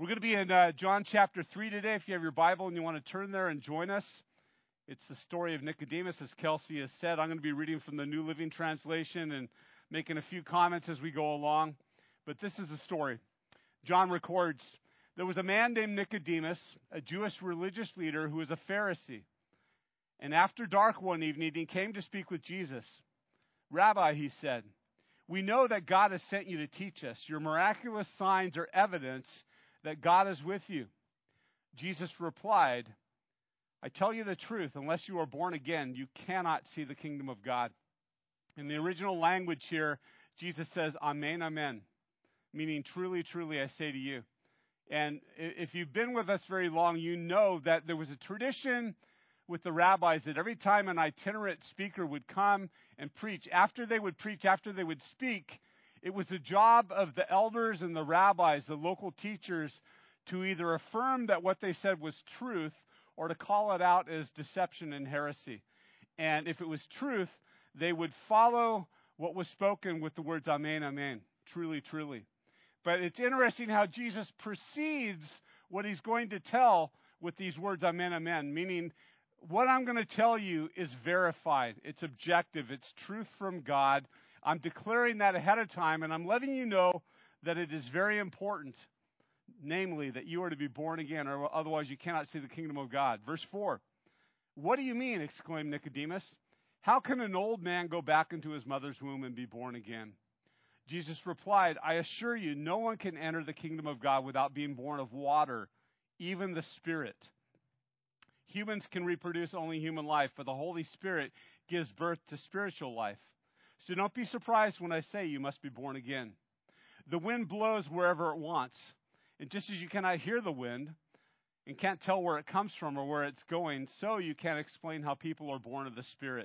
We're going to be in John chapter 3 today. If you have your Bible and you want to turn there and join us, it's the story of Nicodemus, as Kelsey has said. I'm going to be reading from the New Living Translation and making a few comments as we go along. But this is the story. John records, there was a man named Nicodemus, a Jewish religious leader who was a Pharisee. And after dark one evening, he came to speak with Jesus. Rabbi, he said, we know that God has sent you to teach us. Your miraculous signs are evidence that God is with you. Jesus replied, I tell you the truth, unless you are born again, you cannot see the kingdom of God. In the original language here, Jesus says, Amen, amen, meaning truly, truly, I say to you. And if you've been with us very long, you know that there was a tradition with the rabbis that every time an itinerant speaker would come and preach, after they would speak, it was the job of the elders and the rabbis, the local teachers, to either affirm that what they said was truth or to call it out as deception and heresy. And if it was truth, they would follow what was spoken with the words, Amen, amen, truly, truly. But it's interesting how Jesus precedes what he's going to tell with these words, Amen, amen, meaning what I'm going to tell you is verified. It's objective. It's truth from God. I'm declaring that ahead of time, and I'm letting you know that it is very important, namely, that you are to be born again, or otherwise you cannot see the kingdom of God. Verse 4, what do you mean, exclaimed Nicodemus. How can an old man go back into his mother's womb and be born again? Jesus replied, I assure you, no one can enter the kingdom of God without being born of water, even the Spirit. Humans can reproduce only human life, but the Holy Spirit gives birth to spiritual life. So don't be surprised when I say you must be born again. The wind blows wherever it wants. And just as you cannot hear the wind and can't tell where it comes from or where it's going, so you can't explain how people are born of the Spirit.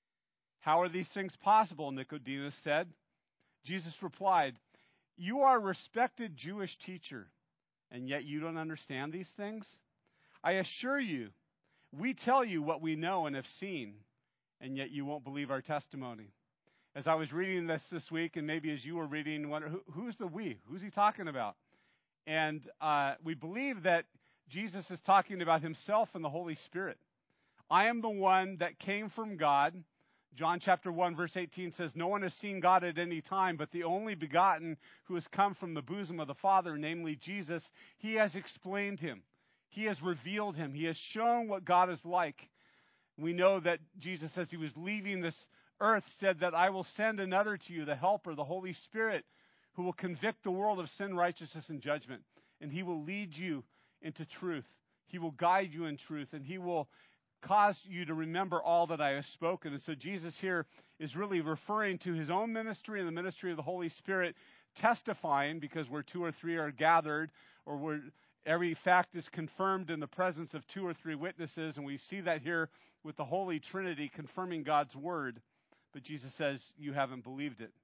How are these things possible? Nicodemus said. Jesus replied, you are a respected Jewish teacher, and yet you don't understand these things? I assure you, we tell you what we know and have seen, and yet you won't believe our testimony. As I was reading this week, and maybe as you were reading, who's the we? Who's he talking about? And we believe that Jesus is talking about himself and the Holy Spirit. I am the one that came from God. John chapter 1, verse 18 says, no one has seen God at any time, but the only begotten who has come from the bosom of the Father, namely Jesus, he has explained him. He has revealed him. He has shown what God is like. We know that Jesus, as he was leaving this earth, said that I will send another to you, the Helper, the Holy Spirit, who will convict the world of sin, righteousness, and judgment. And he will lead you into truth. He will guide you in truth, and he will cause you to remember all that I have spoken. And so Jesus here is really referring to his own ministry and the ministry of the Holy Spirit, testifying, because where two or three are gathered, or where every fact is confirmed in the presence of two or three witnesses, and we see that here with the Holy Trinity confirming God's word. But Jesus says, you haven't believed it.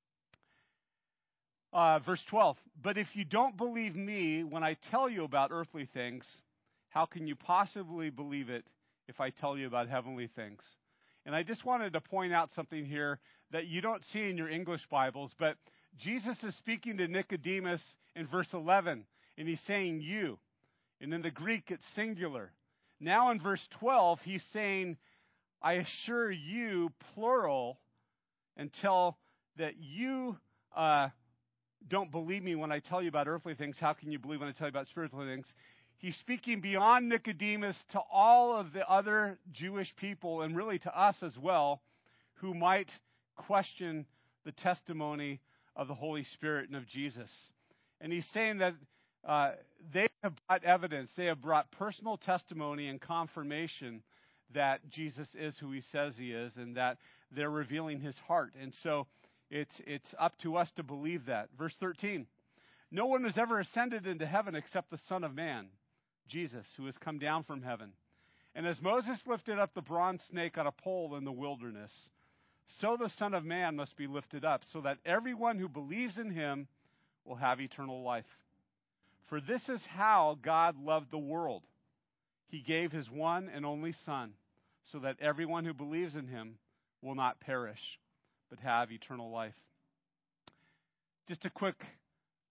Verse 12, but if you don't believe me when I tell you about earthly things, how can you possibly believe it if I tell you about heavenly things? And I just wanted to point out something here that you don't see in your English Bibles, but Jesus is speaking to Nicodemus in verse 11, and he's saying you. And in the Greek, it's singular. Now in verse 12, he's saying, I assure you, plural, until that you don't believe me when I tell you about earthly things. How can you believe when I tell you about spiritual things? He's speaking beyond Nicodemus to all of the other Jewish people, and really to us as well, who might question the testimony of the Holy Spirit and of Jesus. And he's saying that they have brought evidence, they have brought personal testimony and confirmation that Jesus is who he says he is, and that they're revealing his heart. And so it's up to us to believe that. Verse 13, no one has ever ascended into heaven except the Son of Man, Jesus, who has come down from heaven. And as Moses lifted up the bronze snake on a pole in the wilderness, so the Son of Man must be lifted up, so that everyone who believes in him will have eternal life. For this is how God loved the world. He gave his one and only Son, so that everyone who believes in him will not perish, but have eternal life. Just a quick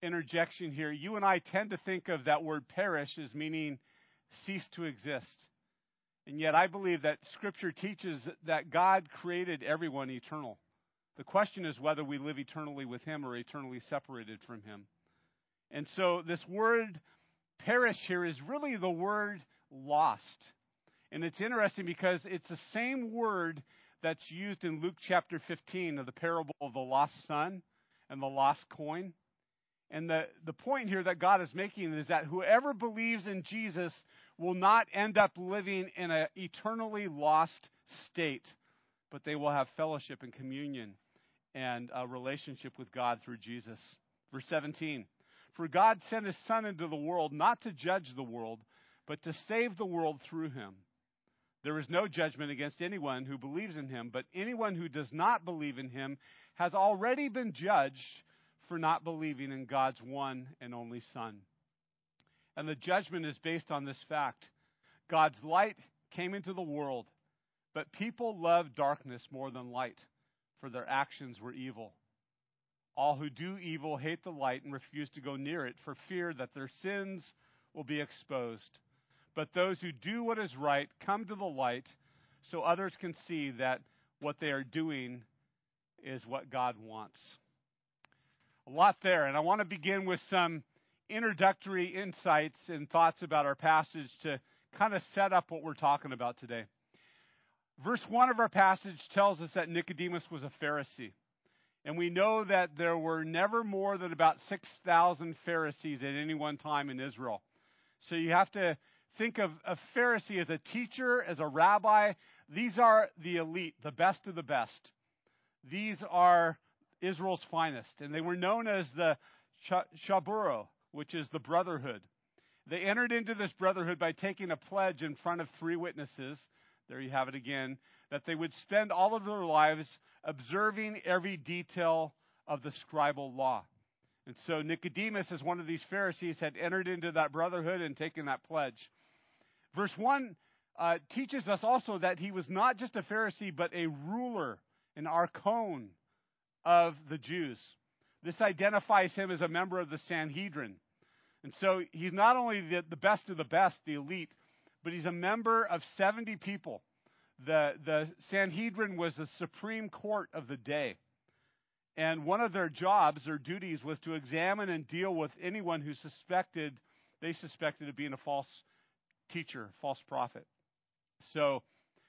interjection here. You and I tend to think of that word perish as meaning cease to exist. And yet I believe that Scripture teaches that God created everyone eternal. The question is whether we live eternally with Him or eternally separated from Him. And so this word perish here is really the word lost. And it's interesting because it's the same word that's used in Luke chapter 15 of the parable of the lost son and the lost coin. And the point here that God is making is that whoever believes in Jesus will not end up living in an eternally lost state, but they will have fellowship and communion and a relationship with God through Jesus. Verse 17, for God sent His Son into the world not to judge the world, but to save the world through Him. There is no judgment against anyone who believes in Him, but anyone who does not believe in Him has already been judged for not believing in God's one and only Son. And the judgment is based on this fact. God's light came into the world, but people loved darkness more than light, for their actions were evil. All who do evil hate the light and refuse to go near it for fear that their sins will be exposed. But those who do what is right come to the light so others can see that what they are doing is what God wants. A lot there, and I want to begin with some introductory insights and thoughts about our passage to kind of set up what we're talking about today. Verse 1 of our passage tells us that Nicodemus was a Pharisee. And we know that there were never more than about 6,000 Pharisees at any one time in Israel. So you have to think of a Pharisee as a teacher, as a rabbi. These are the elite, the best of the best. These are Israel's finest. And they were known as the Shaburo, which is the brotherhood. They entered into this brotherhood by taking a pledge in front of 3 witnesses. There you have it again, that they would spend all of their lives observing every detail of the scribal law. And so Nicodemus, as one of these Pharisees, had entered into that brotherhood and taken that pledge. Verse 1 teaches us also that he was not just a Pharisee, but a ruler, an archon of the Jews. This identifies him as a member of the Sanhedrin. And so he's not only the best of the best, the elite, but he's a member of 70 people. The Sanhedrin was the supreme court of the day. And one of their jobs, their duties, was to examine and deal with anyone who they suspected of being a false teacher, false prophet. So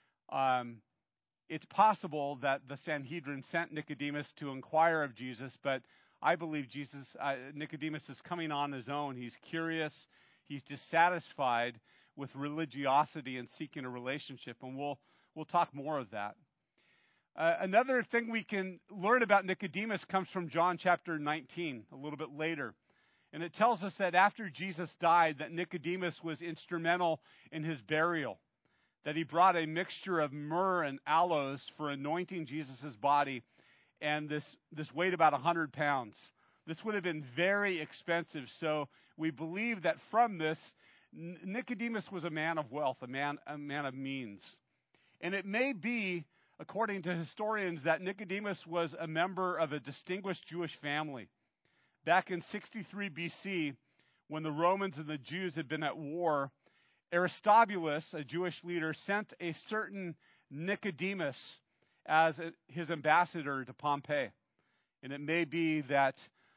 it's possible that the Sanhedrin sent Nicodemus to inquire of Jesus, but I believe Nicodemus is coming on his own. He's curious. He's dissatisfied with religiosity and seeking a relationship, and we'll talk more of that. Another thing we can learn about Nicodemus comes from John chapter 19, a little bit later. And it tells us that after Jesus died, that Nicodemus was instrumental in his burial, that he brought a mixture of myrrh and aloes for anointing Jesus' body, and this weighed about 100 pounds. This would have been very expensive, so we believe that from this, Nicodemus was a man of wealth, a man of means. And it may be, according to historians, that Nicodemus was a member of a distinguished Jewish family. Back in 63 BC, when the Romans and the Jews had been at war, Aristobulus, a Jewish leader, sent a certain Nicodemus as his ambassador to Pompey. And it may be that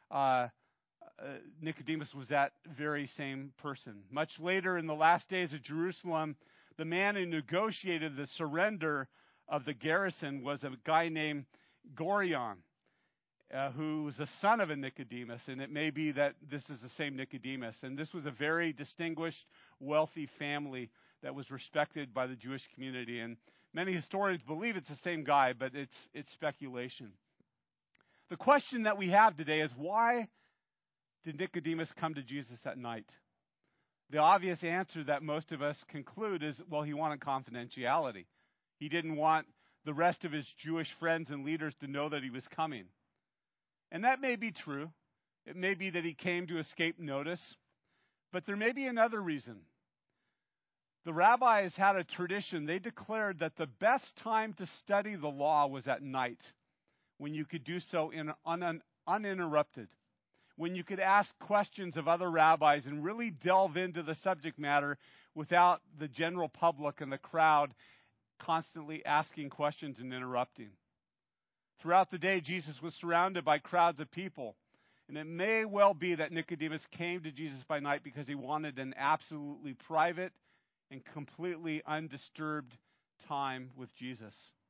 Nicodemus was that very same person. Much later, in the last days of Jerusalem, the man who negotiated the surrender of the garrison was a guy named Gorion, who was the son of a Nicodemus, and it may be that this is the same Nicodemus. And this was a very distinguished, wealthy family that was respected by the Jewish community. And many historians believe it's the same guy, but it's speculation. The question that we have today is, why did Nicodemus come to Jesus at night? The obvious answer that most of us conclude is, well, he wanted confidentiality. He didn't want the rest of his Jewish friends and leaders to know that he was coming. And that may be true. It may be that he came to escape notice. But there may be another reason. The rabbis had a tradition. They declared that the best time to study the law was at night, when you could do so uninterrupted, when you could ask questions of other rabbis and really delve into the subject matter without the general public and the crowd constantly asking questions and interrupting. Throughout the day, Jesus was surrounded by crowds of people. And it may well be that Nicodemus came to Jesus by night because he wanted an absolutely private and completely undisturbed time with Jesus.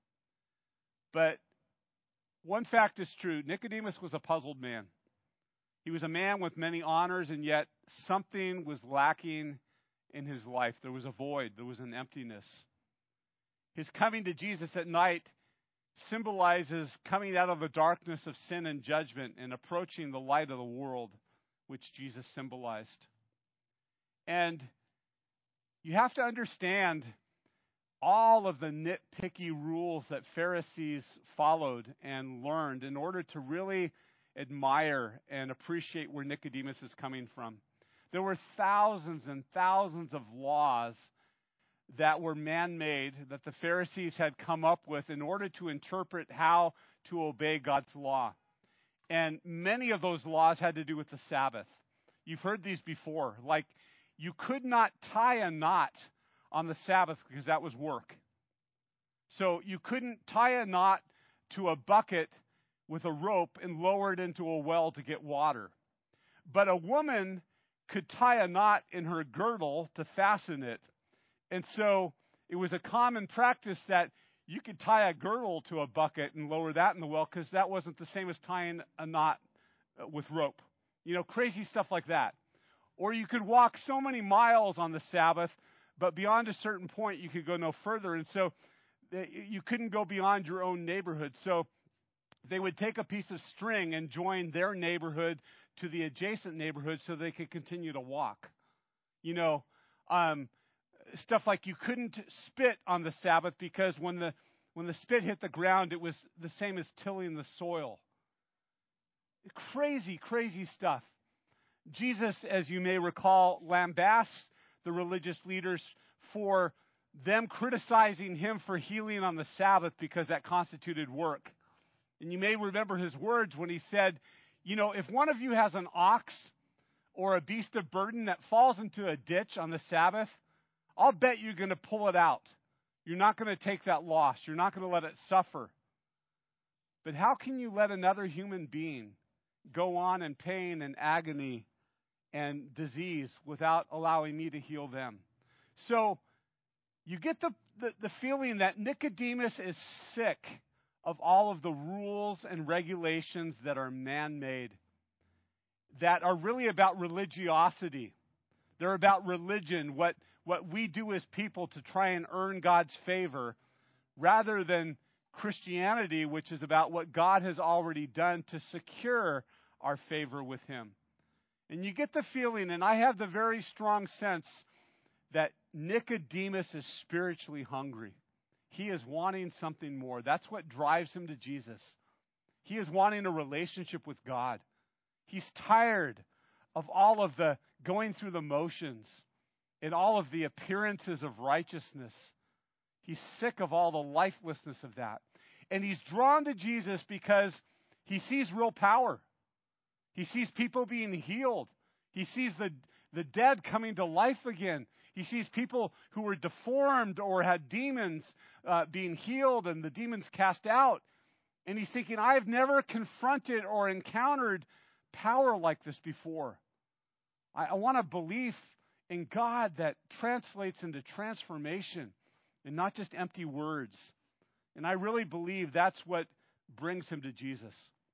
But one fact is true. Nicodemus was a puzzled man. He was a man with many honors, and yet something was lacking in his life. There was a void. There was an emptiness. His coming to Jesus at night symbolizes coming out of the darkness of sin and judgment and approaching the light of the world, which Jesus symbolized. And you have to understand all of the nitpicky rules that Pharisees followed and learned in order to really admire and appreciate where Nicodemus is coming from. There were thousands and thousands of laws that were man-made that the Pharisees had come up with in order to interpret how to obey God's law. And many of those laws had to do with the Sabbath. You've heard these before. Like, you could not tie a knot on the Sabbath because that was work. So you couldn't tie a knot to a bucket with a rope and lower it into a well to get water. But a woman could tie a knot in her girdle to fasten it. And so it was a common practice that you could tie a girdle to a bucket and lower that in the well because that wasn't the same as tying a knot with rope. You know, crazy stuff like that. Or you could walk so many miles on the Sabbath, but beyond a certain point you could go no further. And so you couldn't go beyond your own neighborhood. So they would take a piece of string and join their neighborhood to the adjacent neighborhood so they could continue to walk. You know, stuff like you couldn't spit on the Sabbath because when the spit hit the ground, it was the same as tilling the soil. Crazy, crazy stuff. Jesus, as you may recall, lambasts the religious leaders for them criticizing him for healing on the Sabbath because that constituted work. And you may remember his words when he said, you know, if one of you has an ox or a beast of burden that falls into a ditch on the Sabbath, I'll bet you're going to pull it out. You're not going to take that loss. You're not going to let it suffer. But how can you let another human being go on in pain and agony and disease without allowing me to heal them? So you get the feeling that Nicodemus is sick of all of the rules and regulations that are man-made, that are really about religiosity. They're about religion, what we do as people to try and earn God's favor, rather than Christianity, which is about what God has already done to secure our favor with Him. And you get the feeling, and I have the very strong sense, that Nicodemus is spiritually hungry. He is wanting something more. That's what drives him to Jesus. He is wanting a relationship with God. He's tired of all of the going through the motions and all of the appearances of righteousness. He's sick of all the lifelessness of that. And he's drawn to Jesus because he sees real power. He sees people being healed. He sees the dead coming to life again. He sees people who were deformed or had demons being healed and the demons cast out. And he's thinking, I've never confronted or encountered power like this before. I want a belief in God that translates into transformation and not just empty words. And I really believe that's what brings him to Jesus.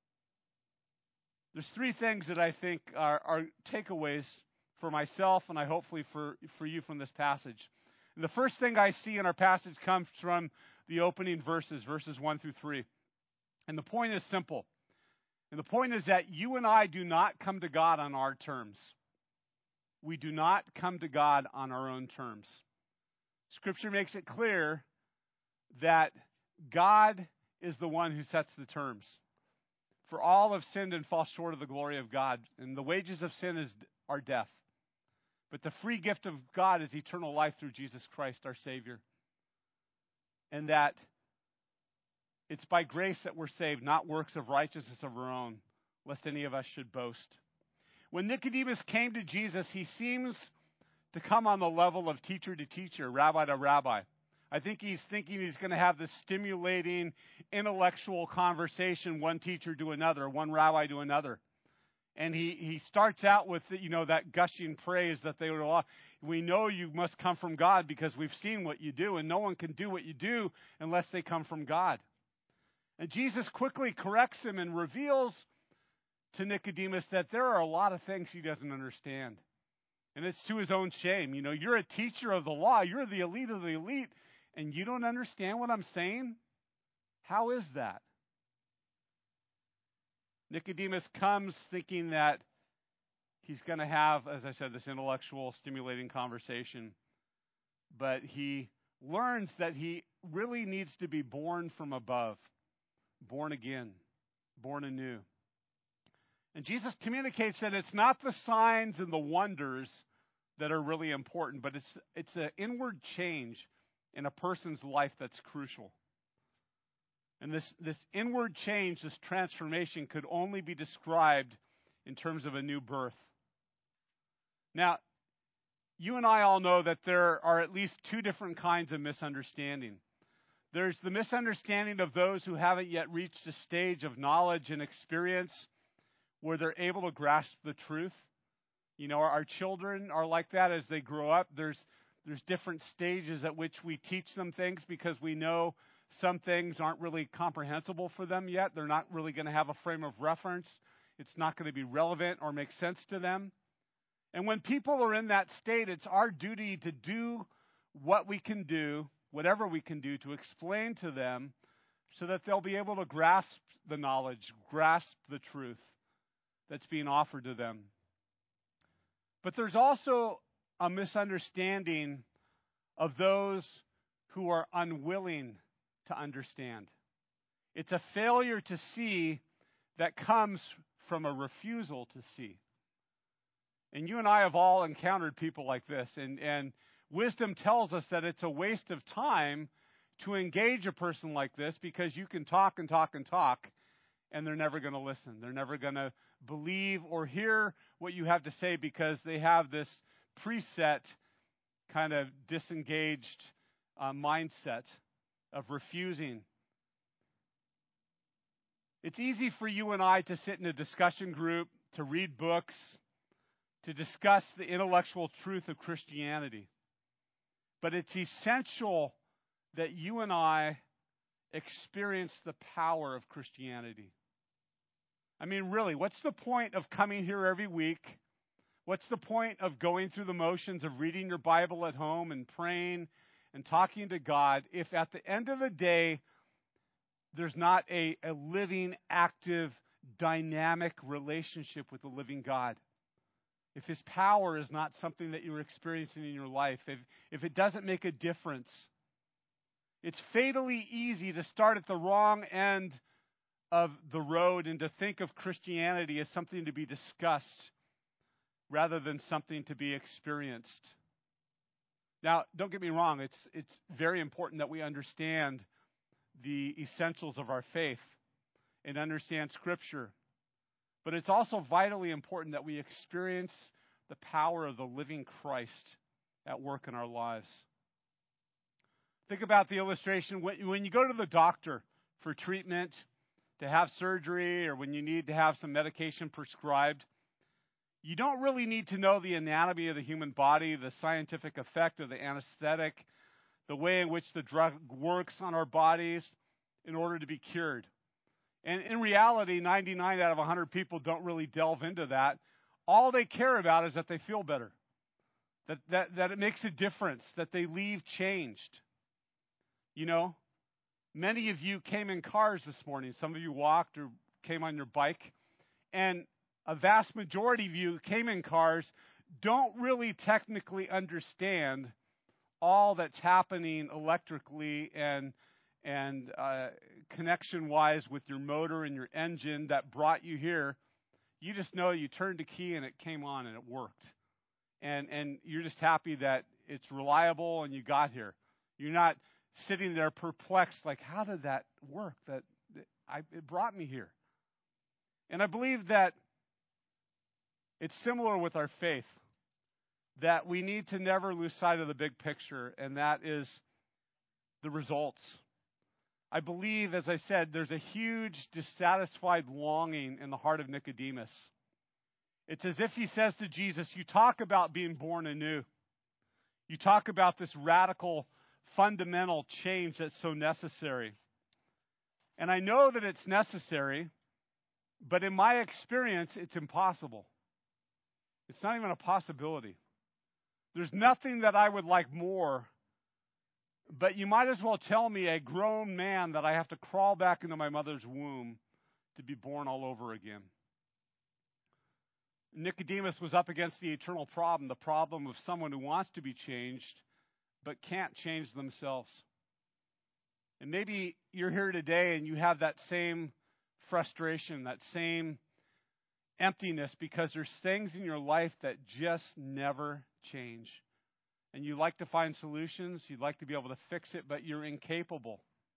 There's three things that I think are takeaways for myself and I hopefully for you from this passage. And the first thing I see in our passage comes from the opening verses 1 through 3. And the point is simple. And the point is that you and I do not come to God on our terms. We do not come to God on our own terms. Scripture makes it clear that God is the one who sets the terms. For all have sinned and fall short of the glory of God. And the wages of sin are death. But the free gift of God is eternal life through Jesus Christ, our Savior. And that it's by grace that we're saved, not works of righteousness of our own, lest any of us should boast. When Nicodemus came to Jesus, he seems to come on the level of teacher to teacher, rabbi to rabbi. I think he's thinking he's going to have this stimulating intellectual conversation, one teacher to another, one rabbi to another. And he starts out with, that gushing praise that they would all, we know you must come from God because we've seen what you do, and no one can do what you do unless they come from God. And Jesus quickly corrects him and reveals to Nicodemus that there are a lot of things he doesn't understand. And it's to his own shame. You're a teacher of the law. You're the elite of the elite, and you don't understand what I'm saying? How is that? Nicodemus comes thinking that he's going to have, as I said, this intellectual, stimulating conversation. But he learns that he really needs to be born from above, born again, born anew. And Jesus communicates that it's not the signs and the wonders that are really important, but it's an inward change in a person's life that's crucial. And this inward change, this transformation, could only be described in terms of a new birth. Now, you and I all know that there are at least two different kinds of misunderstanding. There's the misunderstanding of those who haven't yet reached a stage of knowledge and experience where they're able to grasp the truth. Our children are like that as they grow up. There's different stages at which we teach them things because we know some things aren't really comprehensible for them yet. They're not really going to have a frame of reference. It's not going to be relevant or make sense to them. And when people are in that state, it's our duty to do what we can do, whatever we can do, to explain to them so that they'll be able to grasp the knowledge, grasp the truth that's being offered to them. But there's also a misunderstanding of those who are unwilling to understand. It's a failure to see that comes from a refusal to see. And you and I have all encountered people like this. And wisdom tells us that it's a waste of time to engage a person like this because you can talk and talk and talk, and they're never going to listen. They're never going to believe or hear what you have to say because they have this preset kind of disengaged mindset of refusing. It's easy for you and I to sit in a discussion group, to read books, to discuss the intellectual truth of Christianity. But it's essential that you and I experience the power of Christianity. I mean, really, what's the point of coming here every week? What's the point of going through the motions of reading your Bible at home and praying and talking to God if at the end of the day there's not a living, active, dynamic relationship with the living God? If His power is not something that you're experiencing in your life, if it doesn't make a difference, it's fatally easy to start at the wrong end of the road and to think of Christianity as something to be discussed rather than something to be experienced. Now, don't get me wrong, it's very important that we understand the essentials of our faith and understand Scripture. But it's also vitally important that we experience the power of the living Christ at work in our lives. Think about the illustration. When you go to the doctor for treatment, to have surgery, or when you need to have some medication prescribed, you don't really need to know the anatomy of the human body, the scientific effect of the anesthetic, the way in which the drug works on our bodies in order to be cured. And in reality, 99 out of 100 people don't really delve into that. All they care about is that they feel better, that it makes a difference, that they leave changed. Many of you came in cars this morning. Some of you walked or came on your bike. And a vast majority of you came in cars, don't really technically understand all that's happening electrically and connection-wise with your motor and your engine that brought you here. You just know you turned a key and it came on and it worked. And you're just happy that it's reliable and you got here. You're not sitting there perplexed, like, how did that work? It brought me here. And I believe that It's similar with our faith, that we need to never lose sight of the big picture, and that is the results. I believe, as I said, there's a huge dissatisfied longing in the heart of Nicodemus. It's as if he says to Jesus, you talk about being born anew. You talk about this radical, fundamental change that's so necessary. And I know that it's necessary, but in my experience, it's impossible. It's not even a possibility. There's nothing that I would like more, but you might as well tell me, a grown man, that I have to crawl back into my mother's womb to be born all over again. Nicodemus was up against the eternal problem, the problem of someone who wants to be changed, but can't change themselves. And maybe you're here today and you have that same frustration, that same emptiness, because there's things in your life that just never change. And you like to find solutions, you'd like to be able to fix it, but you're incapable.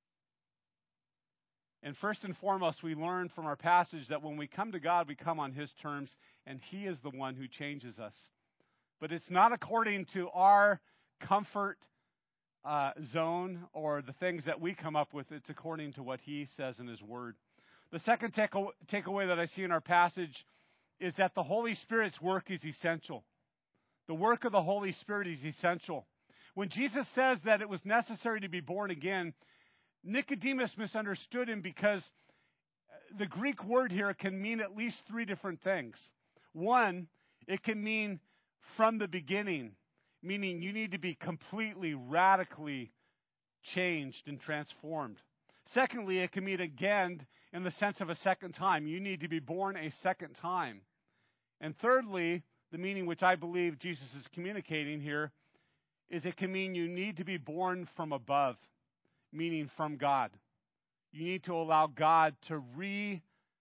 And first and foremost, we learn from our passage that when we come to God, we come on His terms, and He is the one who changes us. But it's not according to our comfort zone or the things that we come up with. It's according to what He says in His Word. The second takeaway that I see in our passage is that the Holy Spirit's work is essential. The work of the Holy Spirit is essential. When Jesus says that it was necessary to be born again, Nicodemus misunderstood Him, because the Greek word here can mean at least three different things. One, it can mean from the beginning, meaning you need to be completely, radically changed and transformed. Secondly, it can mean again in the sense of a second time. You need to be born a second time. And thirdly, the meaning which I believe Jesus is communicating here is it can mean you need to be born from above, meaning from God. You need to allow God to recreate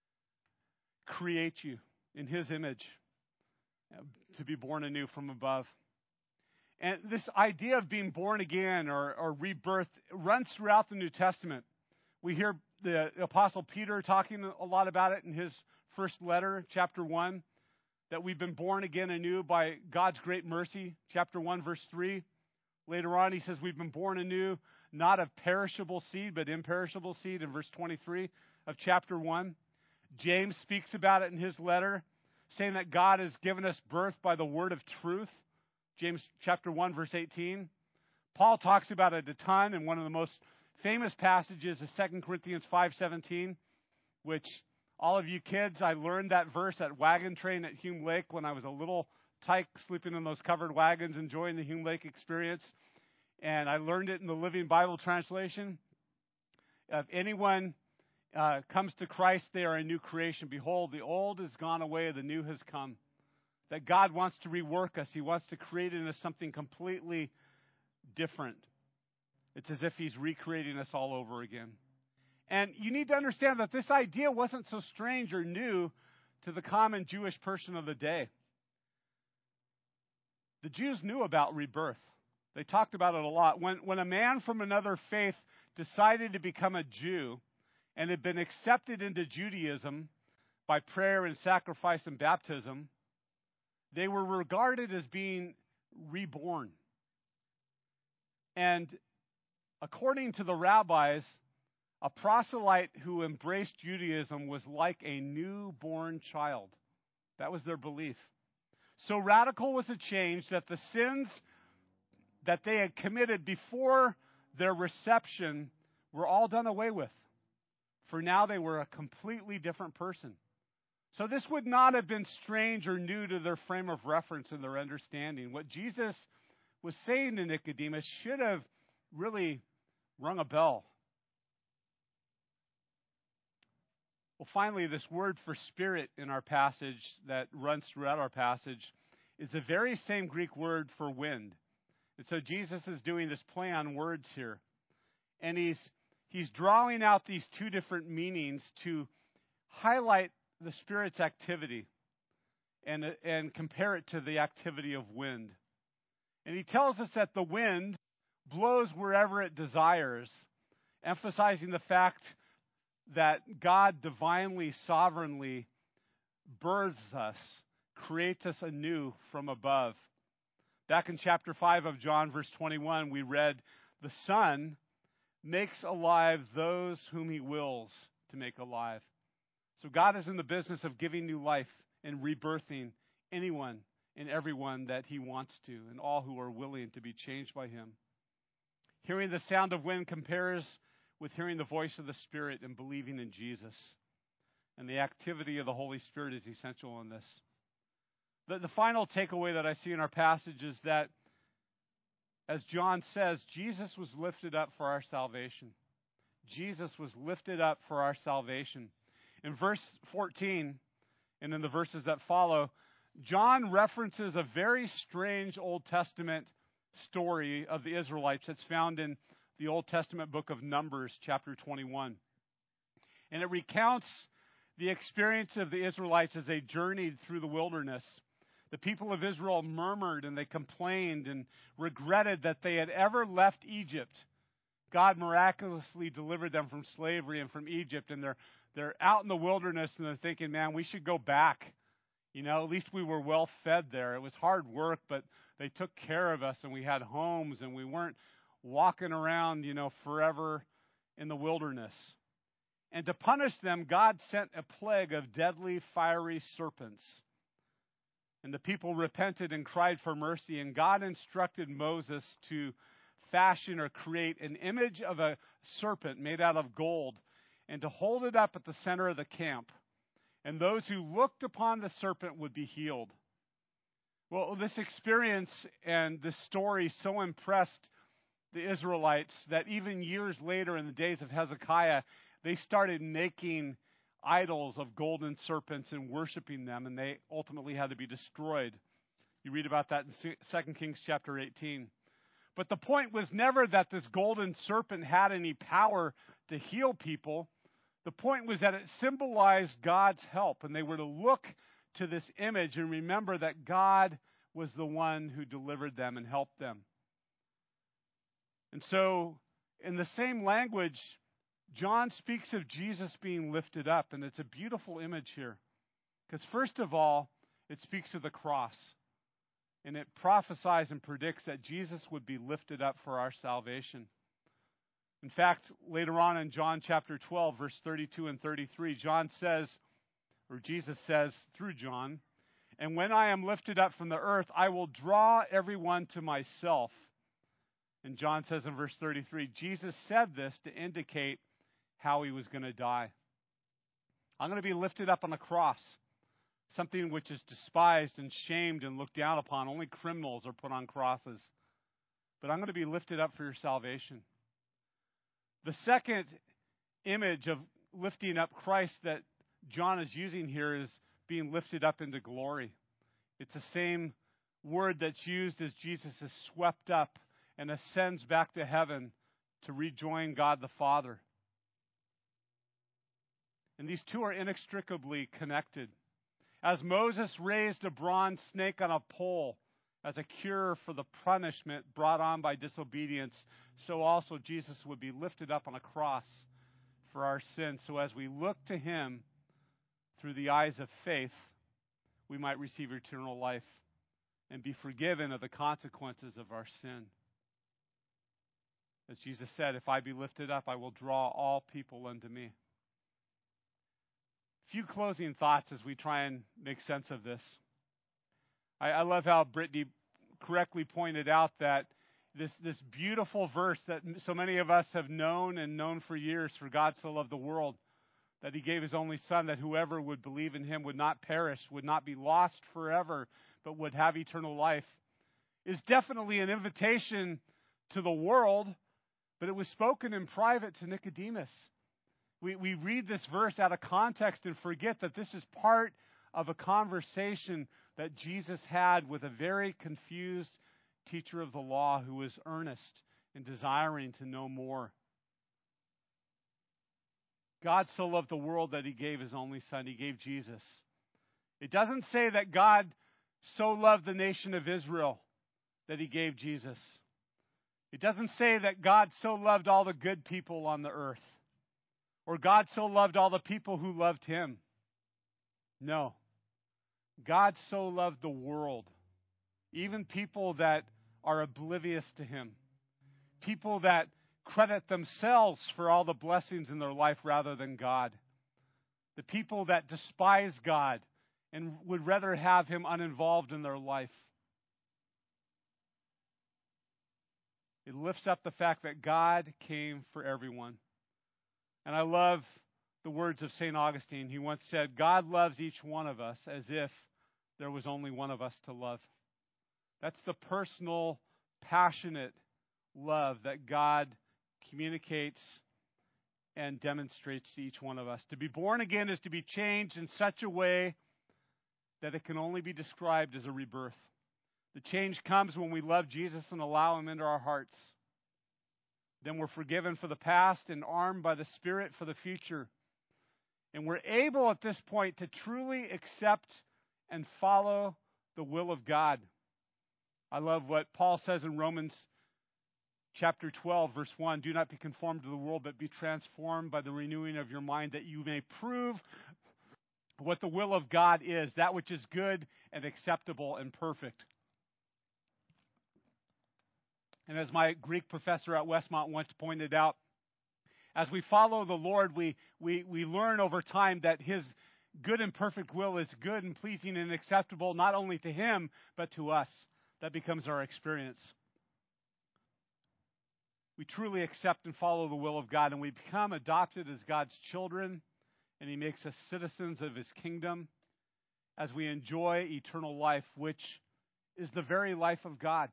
you in His image, to be born anew from above. And this idea of being born again or rebirth runs throughout the New Testament. We hear the Apostle Peter talking a lot about it in his first letter, chapter 1, that we've been born again anew by God's great mercy, chapter 1, verse 3. Later on, he says we've been born anew, not of perishable seed, but imperishable seed, in verse 23 of chapter 1. James speaks about it in his letter, saying that God has given us birth by the word of truth, James chapter 1, verse 18. Paul talks about it a ton, and one of the most famous passages is 2 Corinthians 5:17, which all of you kids, I learned that verse at wagon train at Hume Lake when I was a little tyke sleeping in those covered wagons, enjoying the Hume Lake experience. And I learned it in the Living Bible translation. If anyone comes to Christ, they are a new creation. Behold, the old is gone away, the new has come. That God wants to rework us. He wants to create in us something completely different. It's as if He's recreating us all over again. And you need to understand that this idea wasn't so strange or new to the common Jewish person of the day. The Jews knew about rebirth. They talked about it a lot. When a man from another faith decided to become a Jew and had been accepted into Judaism by prayer and sacrifice and baptism, they were regarded as being reborn. And according to the rabbis, a proselyte who embraced Judaism was like a newborn child. That was their belief. So radical was the change that the sins that they had committed before their reception were all done away with. For now they were a completely different person. So this would not have been strange or new to their frame of reference and their understanding. What Jesus was saying to Nicodemus should have really rung a bell. Well, finally, this word for spirit in our passage that runs throughout our passage is the very same Greek word for wind. And so Jesus is doing this play on words here. And he's drawing out these two different meanings to highlight the Spirit's activity and compare it to the activity of wind. And he tells us that the wind blows wherever it desires, emphasizing the fact that God divinely, sovereignly births us creates us anew from above. Back in chapter 5 of John, verse 21, we read, "The Son makes alive those whom he wills to make alive." So God is in the business of giving new life and rebirthing anyone and everyone that he wants to, and all who are willing to be changed by him. Hearing the sound of wind compares with hearing the voice of the Spirit and believing in Jesus. And the activity of the Holy Spirit is essential in this. The final takeaway that I see in our passage is that, as John says, Jesus was lifted up for our salvation. Jesus was lifted up for our salvation. In verse 14, and in the verses that follow, John references a very strange Old Testament story of the Israelites that's found in the Old Testament book of Numbers, chapter 21. And it recounts the experience of the Israelites as they journeyed through the wilderness. The people of Israel murmured and they complained and regretted that they had ever left Egypt. God miraculously delivered them from slavery and from Egypt, and they're out in the wilderness and they're thinking, man, we should go back. At least we were well fed there. It was hard work, but they took care of us and we had homes and we weren't walking around, forever in the wilderness. And to punish them, God sent a plague of deadly, fiery serpents. And the people repented and cried for mercy. And God instructed Moses to fashion or create an image of a serpent made out of gold and to hold it up at the center of the camp. And those who looked upon the serpent would be healed. Well, this experience and this story so impressed the Israelites that even years later, in the days of Hezekiah, they started making idols of golden serpents and worshiping them, and they ultimately had to be destroyed. You read about that in 2 Kings chapter 18. But the point was never that this golden serpent had any power to heal people. The point was that it symbolized God's help, and they were to look to this image and remember that God was the one who delivered them and helped them. And so, in the same language, John speaks of Jesus being lifted up, and it's a beautiful image here. Because first of all, it speaks of the cross. And it prophesies and predicts that Jesus would be lifted up for our salvation. In fact, later on in John chapter 12, verse 32 and 33, Jesus says through John, "And when I am lifted up from the earth, I will draw everyone to myself." And John says in verse 33, Jesus said this to indicate how he was going to die. I'm going to be lifted up on a cross, something which is despised and shamed and looked down upon. Only criminals are put on crosses. But I'm going to be lifted up for your salvation. The second image of lifting up Christ that John is using here is being lifted up into glory. It's the same word that's used as Jesus is swept up and ascends back to heaven to rejoin God the Father. And these two are inextricably connected. As Moses raised a bronze snake on a pole as a cure for the punishment brought on by disobedience, so also Jesus would be lifted up on a cross for our sins. So as we look to him through the eyes of faith, we might receive eternal life and be forgiven of the consequences of our sin. As Jesus said, if I be lifted up, I will draw all people unto me. Few closing thoughts as we try and make sense of this. I love how Brittany correctly pointed out that this beautiful verse that so many of us have known for years, for God so loved the world, that he gave his only Son, that whoever would believe in him would not perish, would not be lost forever, but would have eternal life, is definitely an invitation to the world, but it was spoken in private to Nicodemus. We read this verse out of context and forget that this is part of a conversation that Jesus had with a very confused teacher of the law who was earnest and desiring to know more. God so loved the world that he gave his only Son. He gave Jesus. It doesn't say that God so loved the nation of Israel that he gave Jesus. It doesn't say that God so loved all the good people on the earth, or God so loved all the people who loved him. No. God so loved the world, even people that are oblivious to Him, people that credit themselves for all the blessings in their life rather than God, the people that despise God and would rather have Him uninvolved in their life. It lifts up the fact that God came for everyone. And I love the words of St. Augustine. He once said, God loves each one of us as if there was only one of us to love. That's the personal, passionate love that God communicates and demonstrates to each one of us. To be born again is to be changed in such a way that it can only be described as a rebirth. The change comes when we love Jesus and allow Him into our hearts. Then we're forgiven for the past and armed by the Spirit for the future. And we're able at this point to truly accept and follow the will of God. I love what Paul says in Romans chapter 12, verse 1. Do not be conformed to the world, but be transformed by the renewing of your mind, that you may prove what the will of God is, that which is good and acceptable and perfect. And as my Greek professor at Westmont once pointed out, as we follow the Lord, we learn over time that His good and perfect will is good and pleasing and acceptable not only to Him, but to us. That becomes our experience. We truly accept and follow the will of God, and we become adopted as God's children, and He makes us citizens of His kingdom as we enjoy eternal life, which is the very life of God.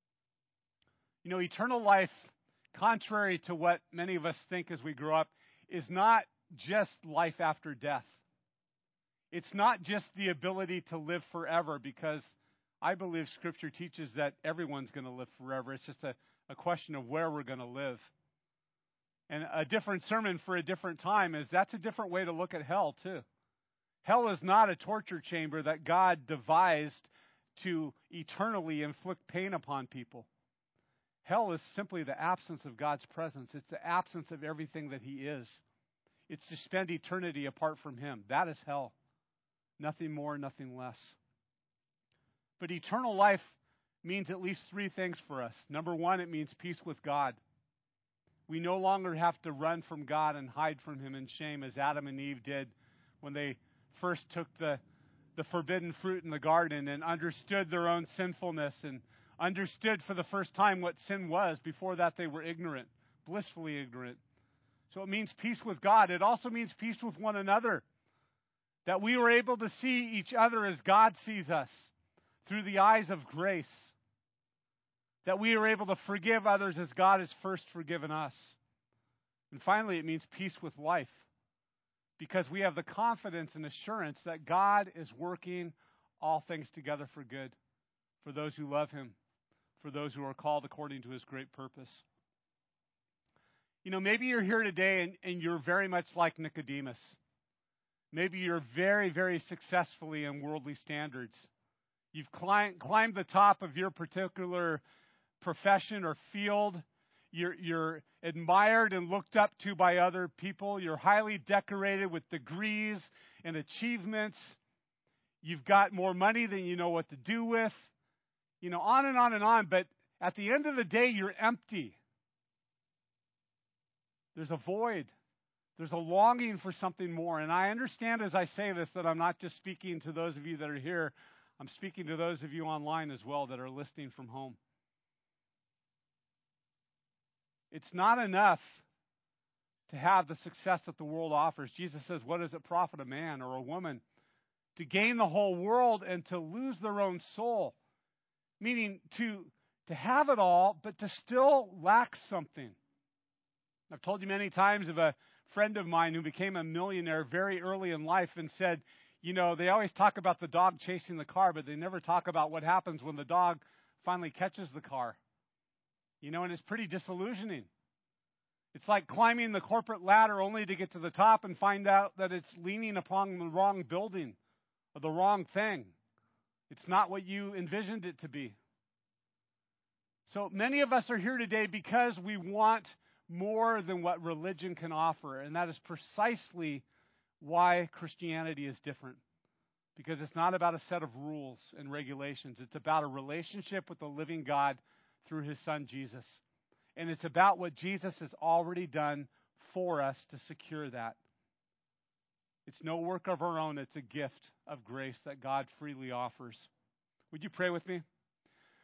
You know, eternal life, contrary to what many of us think as we grow up, is not just life after death. It's not just the ability to live forever, because I believe Scripture teaches that everyone's going to live forever. It's just a question of where we're going to live. And a different sermon for a different time is that's a different way to look at hell, too. Hell is not a torture chamber that God devised to eternally inflict pain upon people. Hell is simply the absence of God's presence. It's the absence of everything that He is. It's to spend eternity apart from Him. That is hell. Nothing more, nothing less. But eternal life means at least three things for us. Number one, it means peace with God. We no longer have to run from God and hide from Him in shame as Adam and Eve did when they first took the forbidden fruit in the garden and understood their own sinfulness and understood for the first time what sin was. Before that, they were ignorant, blissfully ignorant. So it means peace with God. It also means peace with one another. That we were able to see each other as God sees us, through the eyes of grace. That we are able to forgive others as God has first forgiven us. And finally, it means peace with life. Because we have the confidence and assurance that God is working all things together for good, for those who love Him, for those who are called according to His great purpose. You know, maybe you're here today and you're very much like Nicodemus. Maybe you're very, very successfully in worldly standards. You've climbed the top of your particular profession or field. You're admired and looked up to by other people. You're highly decorated with degrees and achievements. You've got more money than you know what to do with. You know, on and on and on. But at the end of the day, you're empty. There's a void. There's a longing for something more. And I understand as I say this that I'm not just speaking to those of you that are here. I'm speaking to those of you online as well that are listening from home. It's not enough to have the success that the world offers. Jesus says, what does it profit a man or a woman to gain the whole world and to lose their own soul? Meaning to have it all, but to still lack something. I've told you many times of a friend of mine who became a millionaire very early in life and said, you know, they always talk about the dog chasing the car, but they never talk about what happens when the dog finally catches the car. You know, and it's pretty disillusioning. It's like climbing the corporate ladder only to get to the top and find out that it's leaning upon the wrong building or the wrong thing. It's not what you envisioned it to be. So many of us are here today because we want more than what religion can offer, and that is precisely why Christianity is different. Because it's not about a set of rules and regulations. It's about a relationship with the living God through his son Jesus. And it's about what Jesus has already done for us to secure that. It's no work of our own. It's a gift of grace that God freely offers. Would you pray with me?